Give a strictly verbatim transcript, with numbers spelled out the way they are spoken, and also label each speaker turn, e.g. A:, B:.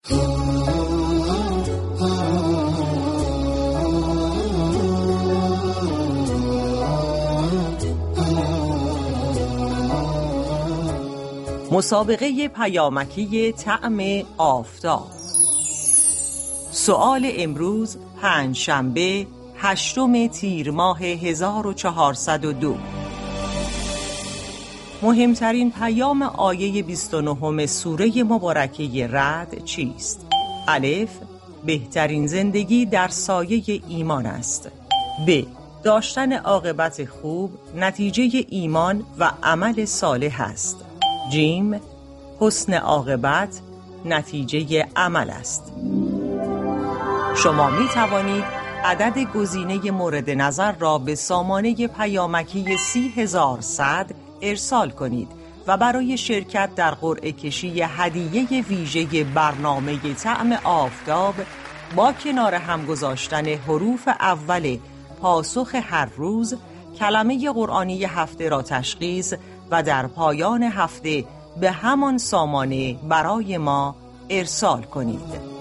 A: مسابقه پیامکی طعم آفتاب. سؤال امروز پنجشنبه هشتم تیر ماه هزار و چهارصد و دو. مهمترین پیام آیه بیست و نهم سوره مبارکه رعد چیست؟ الف، بهترین زندگی در سایه ایمان است. ب، داشتن عاقبت خوب نتیجه ایمان و عمل صالح است. جیم، حسن عاقبت نتیجه عمل است. شما می توانید عدد گزینه مورد نظر را به سامانه پیامکی سی هزار و صد ارسال کنید و برای شرکت در قرعه کشی هدیه ویژه برنامه طعم آفتاب با کنار هم گذاشتن حروف اول پاسخ هر روز کلمه قرآنی هفته را تشخیص و در پایان هفته به همان سامانه برای ما ارسال کنید.